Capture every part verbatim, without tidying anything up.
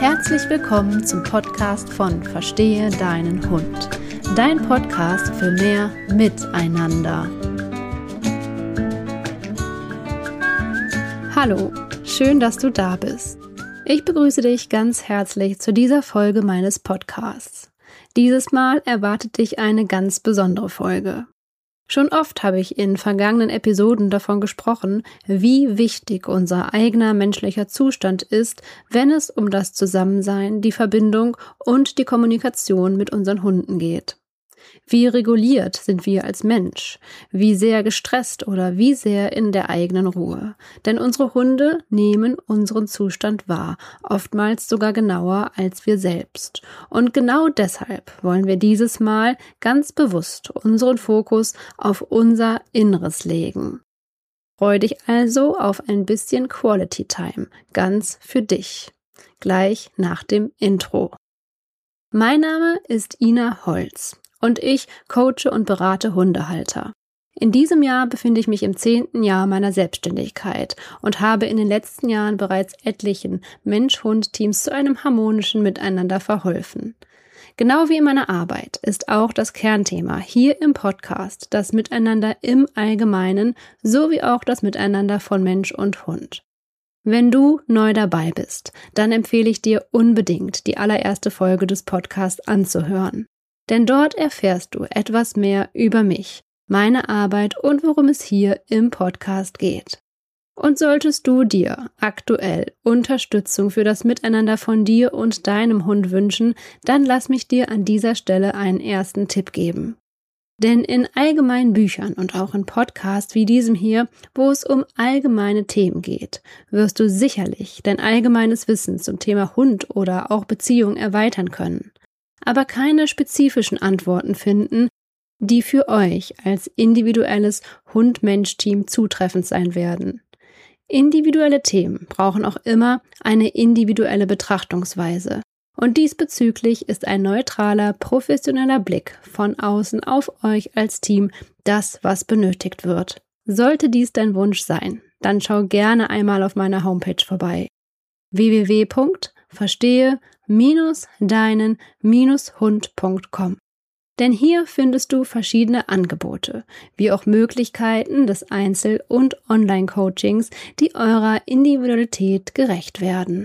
Herzlich willkommen zum Podcast von Verstehe deinen Hund. Dein Podcast für mehr Miteinander. Hallo, schön, dass du da bist. Ich begrüße dich ganz herzlich zu dieser Folge meines Podcasts. Dieses Mal erwartet dich eine ganz besondere Folge. Schon oft habe ich in vergangenen Episoden davon gesprochen, wie wichtig unser eigener menschlicher Zustand ist, wenn es um das Zusammensein, die Verbindung und die Kommunikation mit unseren Hunden geht. Wie reguliert sind wir als Mensch? Wie sehr gestresst oder wie sehr in der eigenen Ruhe? Denn unsere Hunde nehmen unseren Zustand wahr, oftmals sogar genauer als wir selbst. Und genau deshalb wollen wir dieses Mal ganz bewusst unseren Fokus auf unser Inneres legen. Freu dich also auf ein bisschen Quality Time, ganz für dich. Gleich nach dem Intro. Mein Name ist Ina Holz. Und ich coache und berate Hundehalter. In diesem Jahr befinde ich mich im zehnten Jahr meiner Selbstständigkeit und habe in den letzten Jahren bereits etlichen Mensch-Hund-Teams zu einem harmonischen Miteinander verholfen. Genau wie in meiner Arbeit ist auch das Kernthema hier im Podcast das Miteinander im Allgemeinen sowie auch das Miteinander von Mensch und Hund. Wenn du neu dabei bist, dann empfehle ich dir unbedingt, die allererste Folge des Podcasts anzuhören. Denn dort erfährst du etwas mehr über mich, meine Arbeit und worum es hier im Podcast geht. Und solltest du dir aktuell Unterstützung für das Miteinander von dir und deinem Hund wünschen, dann lass mich dir an dieser Stelle einen ersten Tipp geben. Denn in allgemeinen Büchern und auch in Podcasts wie diesem hier, wo es um allgemeine Themen geht, wirst du sicherlich dein allgemeines Wissen zum Thema Hund oder auch Beziehung erweitern können. Aber keine spezifischen Antworten finden, die für euch als individuelles Hund-Mensch-Team zutreffend sein werden. Individuelle Themen brauchen auch immer eine individuelle Betrachtungsweise. Und diesbezüglich ist ein neutraler, professioneller Blick von außen auf euch als Team das, was benötigt wird. Sollte dies dein Wunsch sein, dann schau gerne einmal auf meiner Homepage vorbei. w w w punkt verstehe deinen Hund punkt com. Denn hier findest du verschiedene Angebote, wie auch Möglichkeiten des Einzel- und Online-Coachings, die eurer Individualität gerecht werden.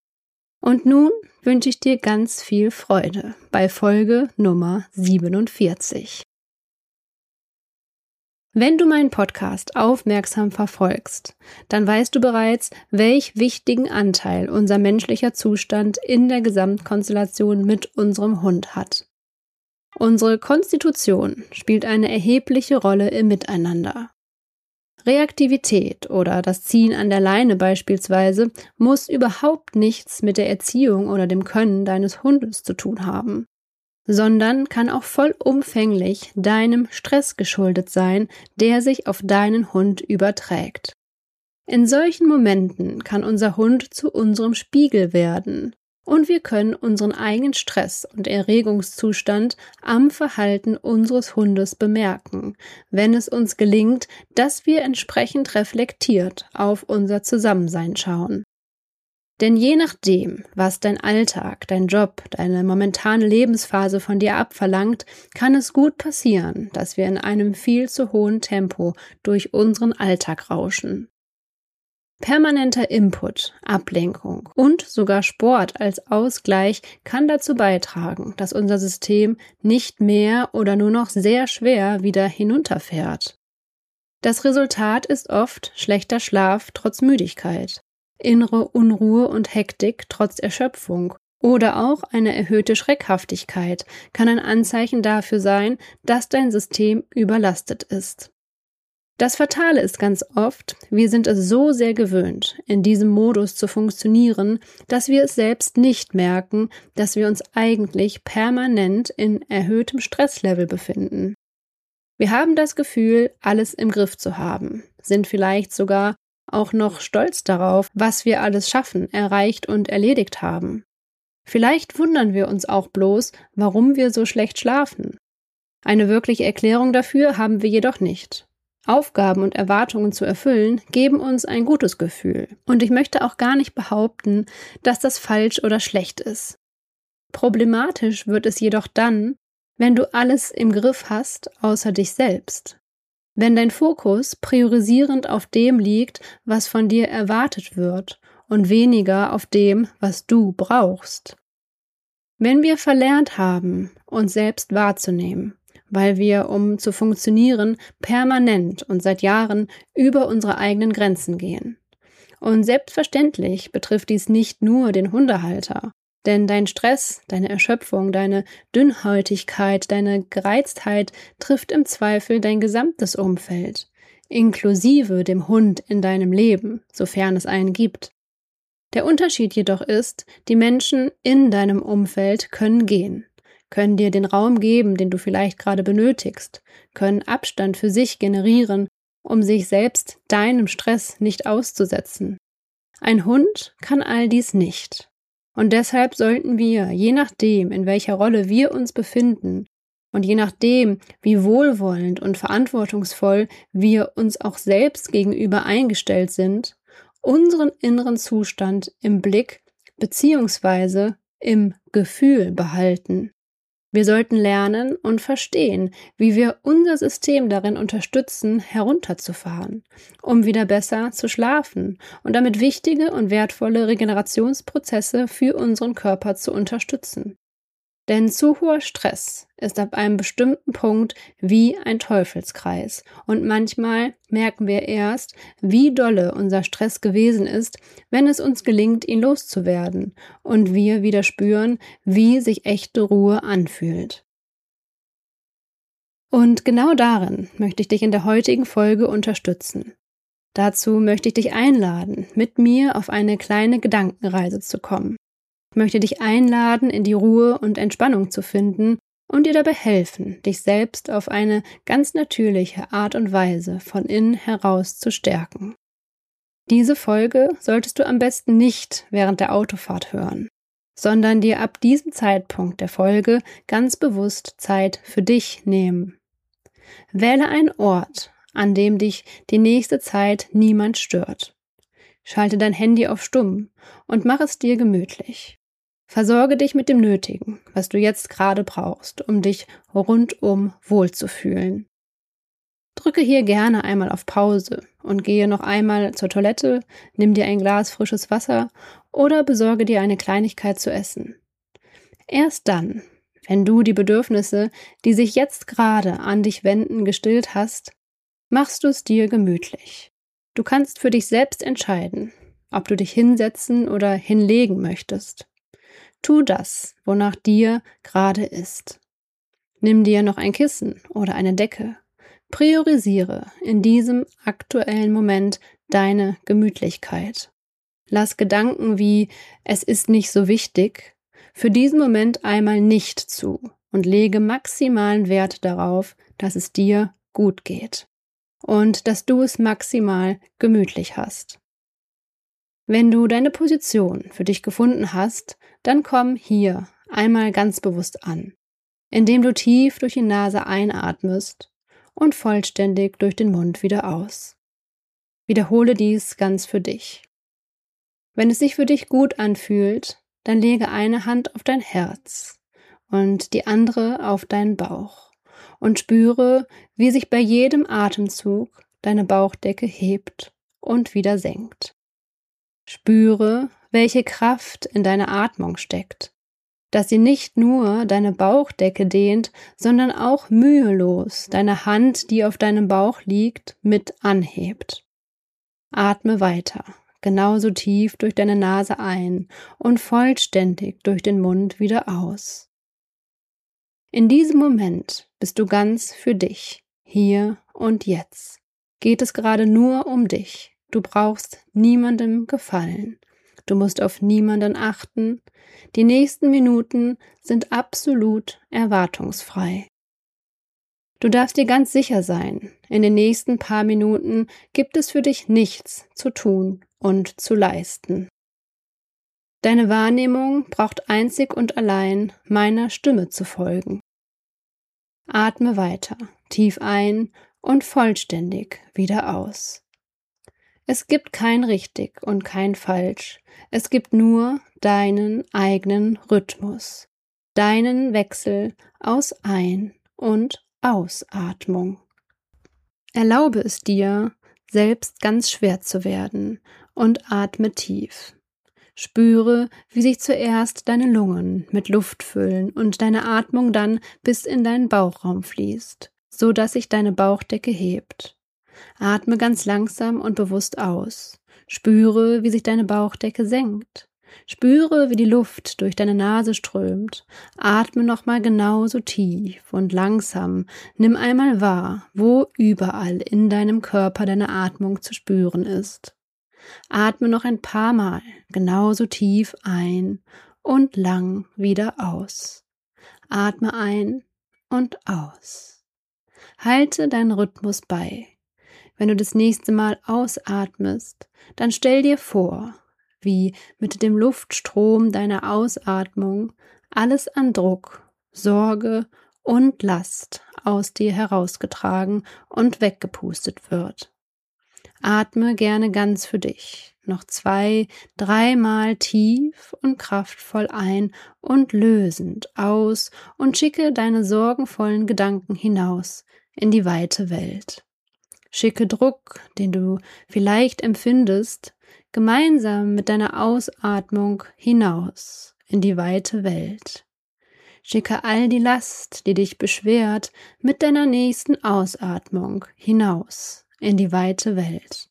Und nun wünsche ich dir ganz viel Freude bei Folge Nummer siebenundvierzig. Wenn du meinen Podcast aufmerksam verfolgst, dann weißt du bereits, welch wichtigen Anteil unser menschlicher Zustand in der Gesamtkonstellation mit unserem Hund hat. Unsere Konstitution spielt eine erhebliche Rolle im Miteinander. Reaktivität oder das Ziehen an der Leine beispielsweise muss überhaupt nichts mit der Erziehung oder dem Können deines Hundes zu tun haben, sondern kann auch vollumfänglich deinem Stress geschuldet sein, der sich auf deinen Hund überträgt. In solchen Momenten kann unser Hund zu unserem Spiegel werden und wir können unseren eigenen Stress und Erregungszustand am Verhalten unseres Hundes bemerken, wenn es uns gelingt, dass wir entsprechend reflektiert auf unser Zusammensein schauen. Denn je nachdem, was dein Alltag, dein Job, deine momentane Lebensphase von dir abverlangt, kann es gut passieren, dass wir in einem viel zu hohen Tempo durch unseren Alltag rauschen. Permanenter Input, Ablenkung und sogar Sport als Ausgleich kann dazu beitragen, dass unser System nicht mehr oder nur noch sehr schwer wieder hinunterfährt. Das Resultat ist oft schlechter Schlaf trotz Müdigkeit, innere Unruhe und Hektik trotz Erschöpfung oder auch eine erhöhte Schreckhaftigkeit kann ein Anzeichen dafür sein, dass dein System überlastet ist. Das Fatale ist ganz oft, wir sind es so sehr gewöhnt, in diesem Modus zu funktionieren, dass wir es selbst nicht merken, dass wir uns eigentlich permanent in erhöhtem Stresslevel befinden. Wir haben das Gefühl, alles im Griff zu haben, sind vielleicht sogar auch noch stolz darauf, was wir alles schaffen, erreicht und erledigt haben. Vielleicht wundern wir uns auch bloß, warum wir so schlecht schlafen. Eine wirkliche Erklärung dafür haben wir jedoch nicht. Aufgaben und Erwartungen zu erfüllen, geben uns ein gutes Gefühl. Und ich möchte auch gar nicht behaupten, dass das falsch oder schlecht ist. Problematisch wird es jedoch dann, wenn du alles im Griff hast, außer dich selbst. Wenn dein Fokus priorisierend auf dem liegt, was von dir erwartet wird und weniger auf dem, was du brauchst. Wenn wir verlernt haben, uns selbst wahrzunehmen, weil wir, um zu funktionieren, permanent und seit Jahren über unsere eigenen Grenzen gehen. Und selbstverständlich betrifft dies nicht nur den Hundehalter, denn dein Stress, deine Erschöpfung, deine Dünnhäutigkeit, deine Gereiztheit trifft im Zweifel dein gesamtes Umfeld, inklusive dem Hund in deinem Leben, sofern es einen gibt. Der Unterschied jedoch ist, die Menschen in deinem Umfeld können gehen, können dir den Raum geben, den du vielleicht gerade benötigst, können Abstand für sich generieren, um sich selbst deinem Stress nicht auszusetzen. Ein Hund kann all dies nicht. Und deshalb sollten wir, je nachdem, in welcher Rolle wir uns befinden und je nachdem, wie wohlwollend und verantwortungsvoll wir uns auch selbst gegenüber eingestellt sind, unseren inneren Zustand im Blick bzw. im Gefühl behalten. Wir sollten lernen und verstehen, wie wir unser System darin unterstützen, herunterzufahren, um wieder besser zu schlafen und damit wichtige und wertvolle Regenerationsprozesse für unseren Körper zu unterstützen. Denn zu hoher Stress ist ab einem bestimmten Punkt wie ein Teufelskreis und manchmal merken wir erst, wie dolle unser Stress gewesen ist, wenn es uns gelingt, ihn loszuwerden und wir wieder spüren, wie sich echte Ruhe anfühlt. Und genau darin möchte ich dich in der heutigen Folge unterstützen. Dazu möchte ich dich einladen, mit mir auf eine kleine Gedankenreise zu kommen. Ich möchte dich einladen, in die Ruhe und Entspannung zu finden und dir dabei helfen, dich selbst auf eine ganz natürliche Art und Weise von innen heraus zu stärken. Diese Folge solltest du am besten nicht während der Autofahrt hören, sondern dir ab diesem Zeitpunkt der Folge ganz bewusst Zeit für dich nehmen. Wähle einen Ort, an dem dich die nächste Zeit niemand stört. Schalte dein Handy auf Stumm und mach es dir gemütlich. Versorge dich mit dem Nötigen, was du jetzt gerade brauchst, um dich rundum wohlzufühlen. Drücke hier gerne einmal auf Pause und gehe noch einmal zur Toilette, nimm dir ein Glas frisches Wasser oder besorge dir eine Kleinigkeit zu essen. Erst dann, wenn du die Bedürfnisse, die sich jetzt gerade an dich wenden, gestillt hast, machst du es dir gemütlich. Du kannst für dich selbst entscheiden, ob du dich hinsetzen oder hinlegen möchtest. Tu das, wonach dir gerade ist. Nimm dir noch ein Kissen oder eine Decke. Priorisiere in diesem aktuellen Moment deine Gemütlichkeit. Lass Gedanken wie „es ist nicht so wichtig“ für diesen Moment einmal nicht zu und lege maximalen Wert darauf, dass es dir gut geht und dass du es maximal gemütlich hast. Wenn du deine Position für dich gefunden hast, dann komm hier einmal ganz bewusst an, indem du tief durch die Nase einatmest und vollständig durch den Mund wieder aus. Wiederhole dies ganz für dich. Wenn es sich für dich gut anfühlt, dann lege eine Hand auf dein Herz und die andere auf deinen Bauch und spüre, wie sich bei jedem Atemzug deine Bauchdecke hebt und wieder senkt. Spüre, welche Kraft in deiner Atmung steckt, dass sie nicht nur deine Bauchdecke dehnt, sondern auch mühelos deine Hand, die auf deinem Bauch liegt, mit anhebt. Atme weiter, genauso tief durch deine Nase ein und vollständig durch den Mund wieder aus. In diesem Moment bist du ganz für dich, hier und jetzt. Geht es gerade nur um dich. Du brauchst niemandem gefallen. Du musst auf niemanden achten. Die nächsten Minuten sind absolut erwartungsfrei. Du darfst dir ganz sicher sein, in den nächsten paar Minuten gibt es für dich nichts zu tun und zu leisten. Deine Wahrnehmung braucht einzig und allein meiner Stimme zu folgen. Atme weiter, tief ein und vollständig wieder aus. Es gibt kein richtig und kein falsch, es gibt nur deinen eigenen Rhythmus, deinen Wechsel aus Ein- und Ausatmung. Erlaube es dir, selbst ganz schwer zu werden und atme tief. Spüre, wie sich zuerst deine Lungen mit Luft füllen und deine Atmung dann bis in deinen Bauchraum fließt, so dass sich deine Bauchdecke hebt. Atme ganz langsam und bewusst aus. Spüre, wie sich deine Bauchdecke senkt. Spüre, wie die Luft durch deine Nase strömt. Atme nochmal genauso tief und langsam. Nimm einmal wahr, wo überall in deinem Körper deine Atmung zu spüren ist. Atme noch ein paar Mal genauso tief ein und lang wieder aus. Atme ein und aus. Halte deinen Rhythmus bei. Wenn du das nächste Mal ausatmest, dann stell dir vor, wie mit dem Luftstrom deiner Ausatmung alles an Druck, Sorge und Last aus dir herausgetragen und weggepustet wird. Atme gerne ganz für dich, noch zwei, dreimal tief und kraftvoll ein und lösend aus und schicke deine sorgenvollen Gedanken hinaus in die weite Welt. Schicke Druck, den du vielleicht empfindest, gemeinsam mit deiner Ausatmung hinaus in die weite Welt. Schicke all die Last, die dich beschwert, mit deiner nächsten Ausatmung hinaus in die weite Welt.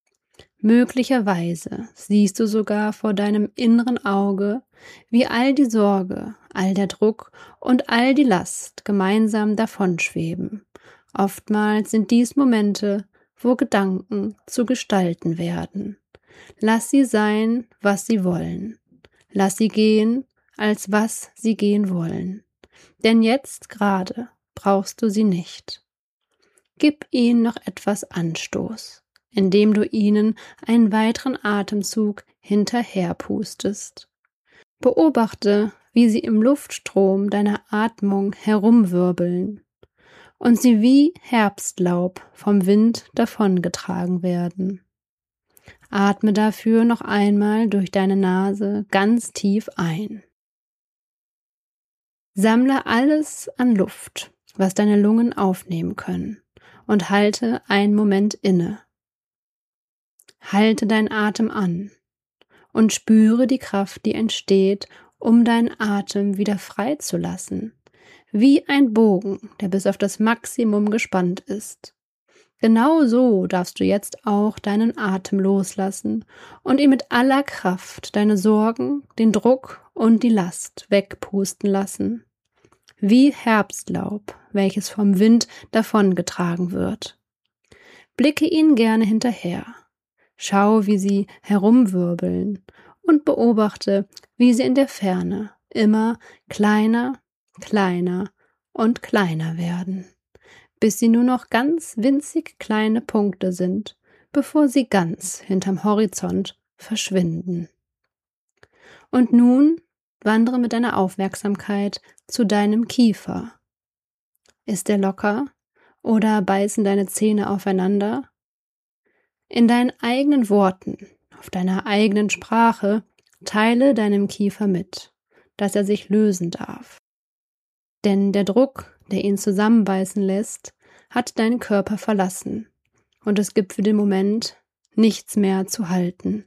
Möglicherweise siehst du sogar vor deinem inneren Auge, wie all die Sorge, all der Druck und all die Last gemeinsam davonschweben. Oftmals sind dies Momente, wo Gedanken zu Gestalten werden. Lass sie sein, was sie wollen. Lass sie gehen, als was sie gehen wollen. Denn jetzt gerade brauchst du sie nicht. Gib ihnen noch etwas Anstoß, indem du ihnen einen weiteren Atemzug hinterherpustest. Beobachte, wie sie im Luftstrom deiner Atmung herumwirbeln und sie wie Herbstlaub vom Wind davongetragen werden. Atme dafür noch einmal durch deine Nase ganz tief ein. Sammle alles an Luft, was deine Lungen aufnehmen können, und halte einen Moment inne. Halte deinen Atem an und spüre die Kraft, die entsteht, um deinen Atem wieder frei zu lassen. Wie ein Bogen, der bis auf das Maximum gespannt ist. Genau so darfst du jetzt auch deinen Atem loslassen und ihn mit aller Kraft deine Sorgen, den Druck und die Last wegpusten lassen. Wie Herbstlaub, welches vom Wind davongetragen wird. Blicke ihnen gerne hinterher. Schau, wie sie herumwirbeln und beobachte, wie sie in der Ferne immer kleiner, kleiner und kleiner werden, bis sie nur noch ganz winzig kleine Punkte sind, bevor sie ganz hinterm Horizont verschwinden. Und nun wandere mit deiner Aufmerksamkeit zu deinem Kiefer. Ist er locker oder beißen deine Zähne aufeinander? In deinen eigenen Worten, auf deiner eigenen Sprache, teile deinem Kiefer mit, dass er sich lösen darf. Denn der Druck, der ihn zusammenbeißen lässt, hat deinen Körper verlassen und es gibt für den Moment nichts mehr zu halten.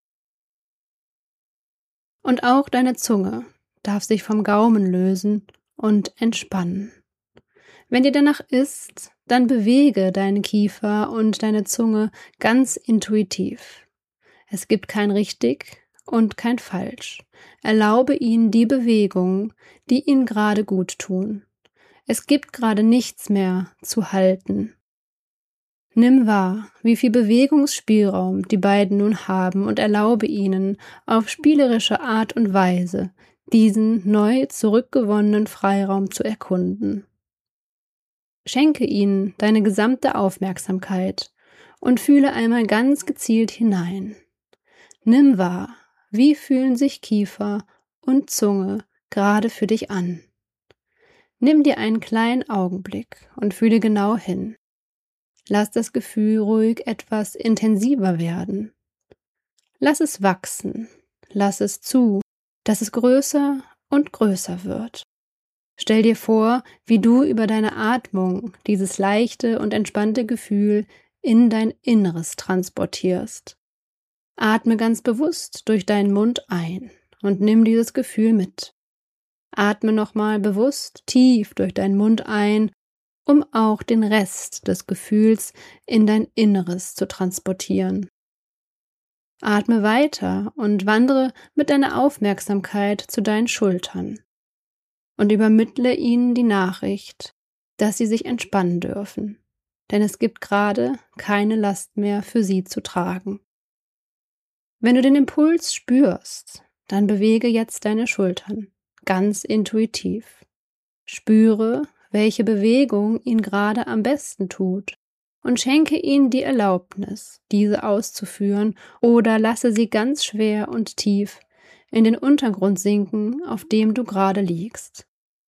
Und auch deine Zunge darf sich vom Gaumen lösen und entspannen. Wenn dir danach ist, dann bewege deinen Kiefer und deine Zunge ganz intuitiv. Es gibt kein richtig und kein falsch. Erlaube ihnen die Bewegungen, die ihnen gerade gut tun. Es gibt gerade nichts mehr zu halten. Nimm wahr, wie viel Bewegungsspielraum die beiden nun haben und erlaube ihnen, auf spielerische Art und Weise diesen neu zurückgewonnenen Freiraum zu erkunden. Schenke ihnen deine gesamte Aufmerksamkeit und fühle einmal ganz gezielt hinein. Nimm wahr, wie fühlen sich Kiefer und Zunge gerade für dich an. Nimm dir einen kleinen Augenblick und fühle genau hin. Lass das Gefühl ruhig etwas intensiver werden. Lass es wachsen. Lass es zu, dass es größer und größer wird. Stell dir vor, wie du über deine Atmung dieses leichte und entspannte Gefühl in dein Inneres transportierst. Atme ganz bewusst durch deinen Mund ein und nimm dieses Gefühl mit. Atme nochmal bewusst tief durch deinen Mund ein, um auch den Rest des Gefühls in dein Inneres zu transportieren. Atme weiter und wandere mit deiner Aufmerksamkeit zu deinen Schultern und übermittle ihnen die Nachricht, dass sie sich entspannen dürfen, denn es gibt gerade keine Last mehr für sie zu tragen. Wenn du den Impuls spürst, dann bewege jetzt deine Schultern, ganz intuitiv. Spüre, welche Bewegung ihn gerade am besten tut und schenke ihnen die Erlaubnis, diese auszuführen, oder lasse sie ganz schwer und tief in den Untergrund sinken, auf dem du gerade liegst.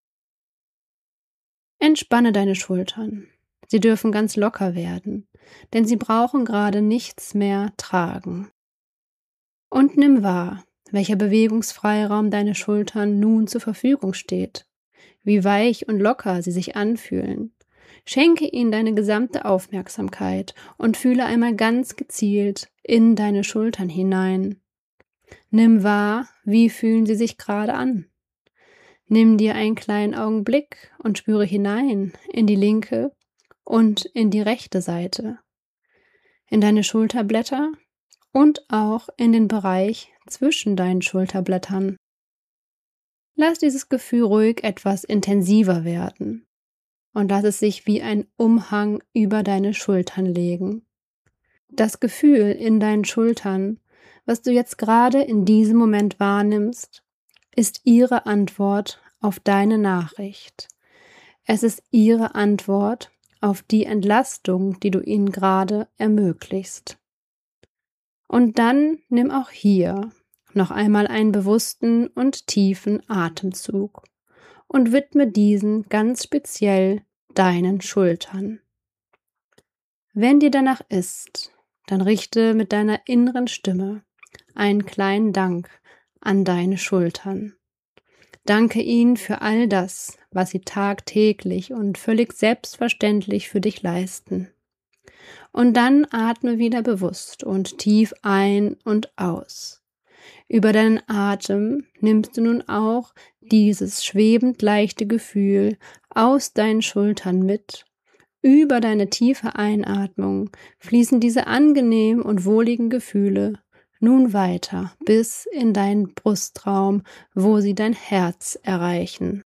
Entspanne deine Schultern. Sie dürfen ganz locker werden, denn sie brauchen gerade nichts mehr tragen. Und nimm wahr, welcher Bewegungsfreiraum deine Schultern nun zur Verfügung steht, wie weich und locker sie sich anfühlen. Schenke ihnen deine gesamte Aufmerksamkeit und fühle einmal ganz gezielt in deine Schultern hinein. Nimm wahr, wie fühlen sie sich gerade an. Nimm dir einen kleinen Augenblick und spüre hinein in die linke und in die rechte Seite, in deine Schulterblätter und auch in den Bereich zwischen deinen Schulterblättern. Lass dieses Gefühl ruhig etwas intensiver werden und lass es sich wie ein Umhang über deine Schultern legen. Das Gefühl in deinen Schultern, was du jetzt gerade in diesem Moment wahrnimmst, ist ihre Antwort auf deine Nachricht. Es ist ihre Antwort auf die Entlastung, die du ihnen gerade ermöglichst. Und dann nimm auch hier noch einmal einen bewussten und tiefen Atemzug und widme diesen ganz speziell deinen Schultern. Wenn dir danach ist, dann richte mit deiner inneren Stimme einen kleinen Dank an deine Schultern. Danke ihnen für all das, was sie tagtäglich und völlig selbstverständlich für dich leisten. Und dann atme wieder bewusst und tief ein und aus. Über deinen Atem nimmst du nun auch dieses schwebend leichte Gefühl aus deinen Schultern mit. Über deine tiefe Einatmung fließen diese angenehmen und wohligen Gefühle nun weiter bis in deinen Brustraum, wo sie dein Herz erreichen.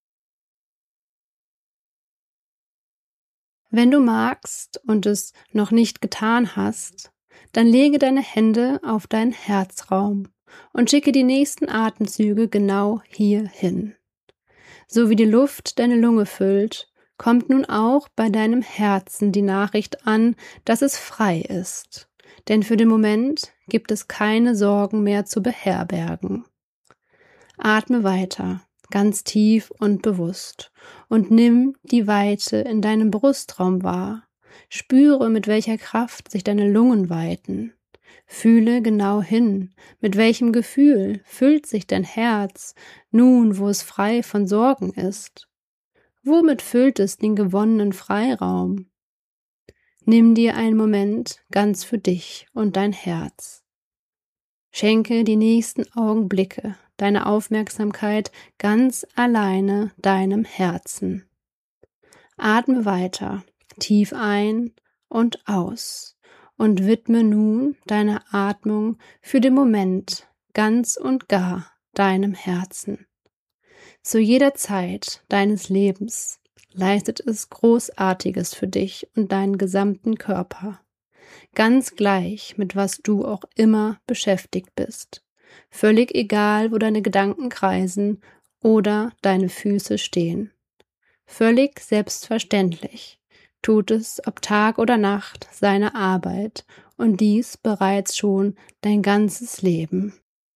Wenn du magst und es noch nicht getan hast, dann lege deine Hände auf deinen Herzraum und schicke die nächsten Atemzüge genau hier hin. So wie die Luft deine Lunge füllt, kommt nun auch bei deinem Herzen die Nachricht an, dass es frei ist. Denn für den Moment gibt es keine Sorgen mehr zu beherbergen. Atme weiter, ganz tief und bewusst, und nimm die Weite in deinem Brustraum wahr. Spüre, mit welcher Kraft sich deine Lungen weiten. Fühle genau hin, mit welchem Gefühl füllt sich dein Herz, nun wo es frei von Sorgen ist. Womit füllt es den gewonnenen Freiraum? Nimm dir einen Moment ganz für dich und dein Herz. Schenke die nächsten Augenblicke deine Aufmerksamkeit ganz alleine deinem Herzen. Atme weiter, tief ein und aus und widme nun deine Atmung für den Moment ganz und gar deinem Herzen. Zu jeder Zeit deines Lebens leistet es Großartiges für dich und deinen gesamten Körper. Ganz gleich, mit was du auch immer beschäftigt bist. Völlig egal, wo deine Gedanken kreisen oder deine Füße stehen. Völlig selbstverständlich tut es ob Tag oder Nacht seine Arbeit und dies bereits schon dein ganzes Leben.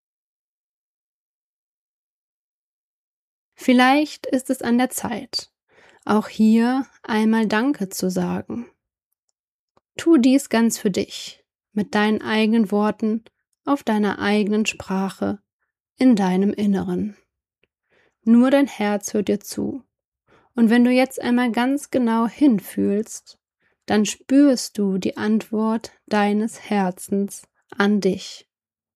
Vielleicht ist es an der Zeit, auch hier einmal Danke zu sagen. Tu dies ganz für dich, mit deinen eigenen Worten, auf deiner eigenen Sprache, in deinem Inneren. Nur dein Herz hört dir zu. Und wenn du jetzt einmal ganz genau hinfühlst, dann spürst du die Antwort deines Herzens an dich.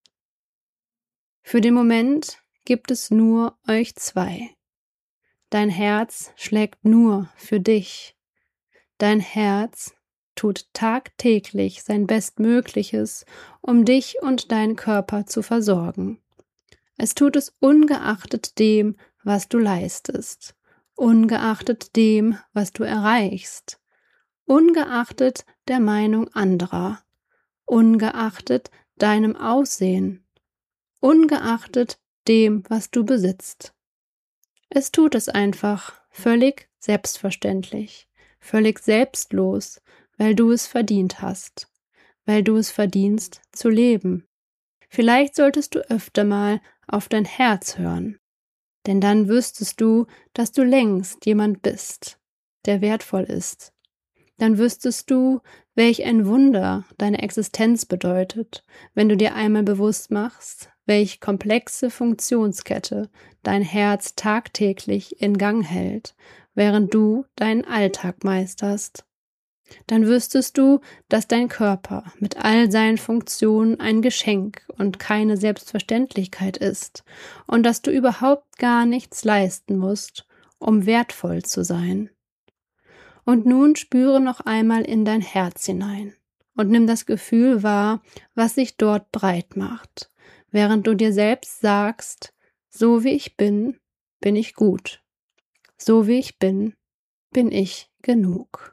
Für den Moment gibt es nur euch zwei. Dein Herz schlägt nur für dich. Dein Herz tut tagtäglich sein Bestmögliches, um dich und deinen Körper zu versorgen. Es tut es ungeachtet dem, was du leistest, ungeachtet dem, was du erreichst, ungeachtet der Meinung anderer, ungeachtet deinem Aussehen, ungeachtet dem, was du besitzt. Es tut es einfach völlig selbstverständlich, völlig selbstlos, weil du es verdient hast, weil du es verdienst zu leben. Vielleicht solltest du öfter mal auf dein Herz hören, denn dann wüsstest du, dass du längst jemand bist, der wertvoll ist. Dann wüsstest du, welch ein Wunder deine Existenz bedeutet, wenn du dir einmal bewusst machst, welch komplexe Funktionskette dein Herz tagtäglich in Gang hält, während du deinen Alltag meisterst. Dann wüsstest du, dass dein Körper mit all seinen Funktionen ein Geschenk und keine Selbstverständlichkeit ist und dass du überhaupt gar nichts leisten musst, um wertvoll zu sein. Und nun spüre noch einmal in dein Herz hinein und nimm das Gefühl wahr, was sich dort breit macht, während du dir selbst sagst, so wie ich bin, bin ich gut. So wie ich bin, bin ich genug.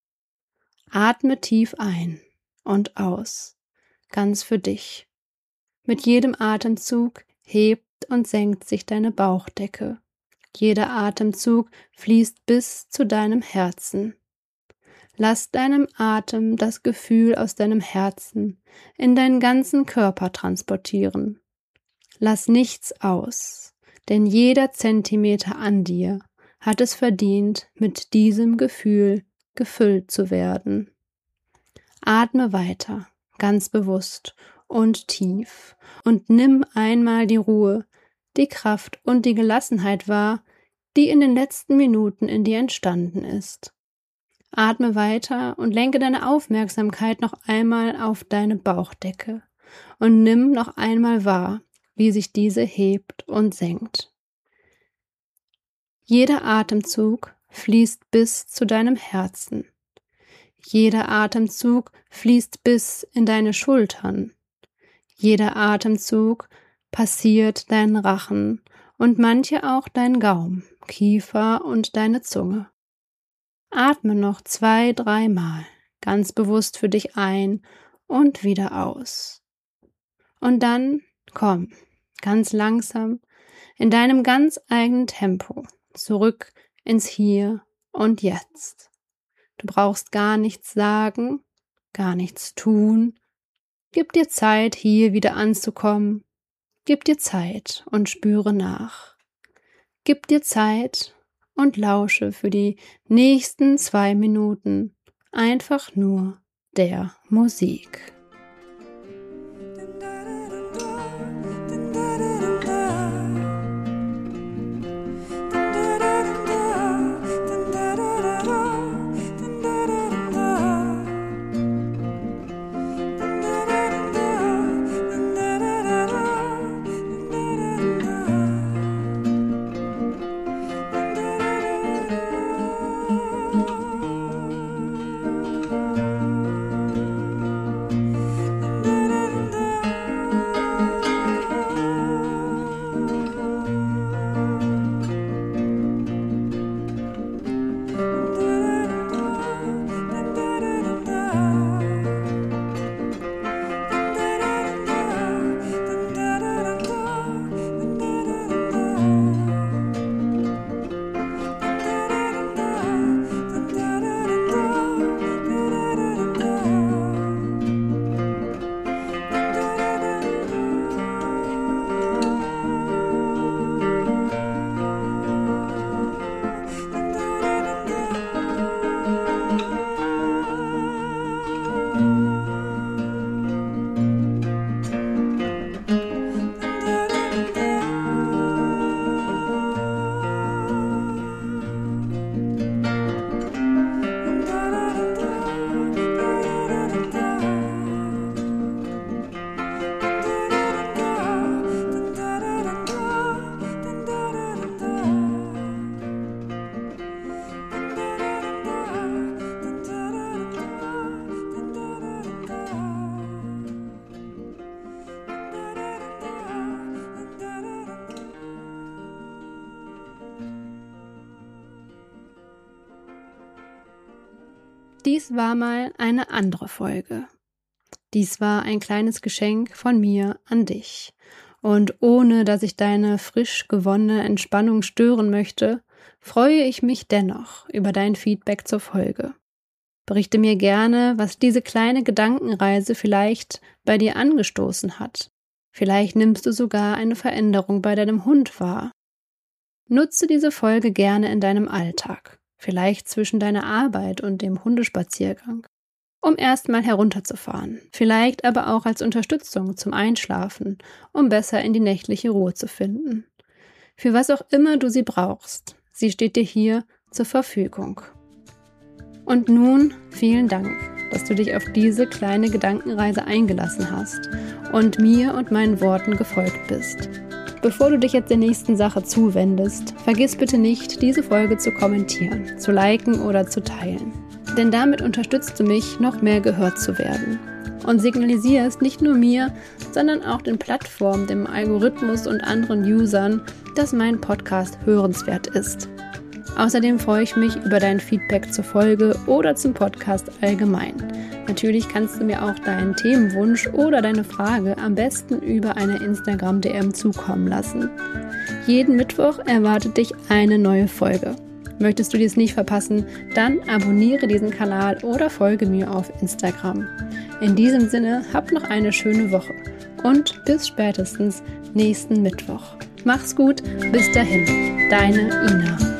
Atme tief ein und aus, ganz für dich. Mit jedem Atemzug hebt und senkt sich deine Bauchdecke. Jeder Atemzug fließt bis zu deinem Herzen. Lass deinem Atem das Gefühl aus deinem Herzen in deinen ganzen Körper transportieren. Lass nichts aus, denn jeder Zentimeter an dir hat es verdient, mit diesem Gefühl gefüllt zu werden. Atme weiter, ganz bewusst und tief und nimm einmal die Ruhe, die Kraft und die Gelassenheit wahr, die in den letzten Minuten in dir entstanden ist. Atme weiter und lenke deine Aufmerksamkeit noch einmal auf deine Bauchdecke und nimm noch einmal wahr, wie sich diese hebt und senkt. Jeder Atemzug fließt bis zu deinem Herzen. Jeder Atemzug fließt bis in deine Schultern. Jeder Atemzug passiert deinen Rachen und manche auch deinen Gaumen, Kiefer und deine Zunge. Atme noch zwei, dreimal ganz bewusst für dich ein und wieder aus. Und dann komm ganz langsam in deinem ganz eigenen Tempo zurück ins Hier und Jetzt. Du brauchst gar nichts sagen, gar nichts tun. Gib dir Zeit, hier wieder anzukommen. Gib dir Zeit und spüre nach. Gib dir Zeit und lausche für die nächsten zwei Minuten einfach nur der Musik. Dies war mal eine andere Folge. Dies war ein kleines Geschenk von mir an dich. Und ohne, dass ich deine frisch gewonnene Entspannung stören möchte, freue ich mich dennoch über dein Feedback zur Folge. Berichte mir gerne, was diese kleine Gedankenreise vielleicht bei dir angestoßen hat. Vielleicht nimmst du sogar eine Veränderung bei deinem Hund wahr. Nutze diese Folge gerne in deinem Alltag, vielleicht zwischen deiner Arbeit und dem Hundespaziergang, um erstmal herunterzufahren, vielleicht aber auch als Unterstützung zum Einschlafen, um besser in die nächtliche Ruhe zu finden. Für was auch immer du sie brauchst, sie steht dir hier zur Verfügung. Und nun vielen Dank, dass du dich auf diese kleine Gedankenreise eingelassen hast und mir und meinen Worten gefolgt bist. Bevor du dich jetzt der nächsten Sache zuwendest, vergiss bitte nicht, diese Folge zu kommentieren, zu liken oder zu teilen. Denn damit unterstützt du mich, noch mehr gehört zu werden. Und signalisierst nicht nur mir, sondern auch den Plattformen, dem Algorithmus und anderen Usern, dass mein Podcast hörenswert ist. Außerdem freue ich mich über dein Feedback zur Folge oder zum Podcast allgemein. Natürlich kannst du mir auch deinen Themenwunsch oder deine Frage am besten über eine Instagram-D M zukommen lassen. Jeden Mittwoch erwartet dich eine neue Folge. Möchtest du dies nicht verpassen, dann abonniere diesen Kanal oder folge mir auf Instagram. In diesem Sinne, hab noch eine schöne Woche und bis spätestens nächsten Mittwoch. Mach's gut, bis dahin, deine Ina.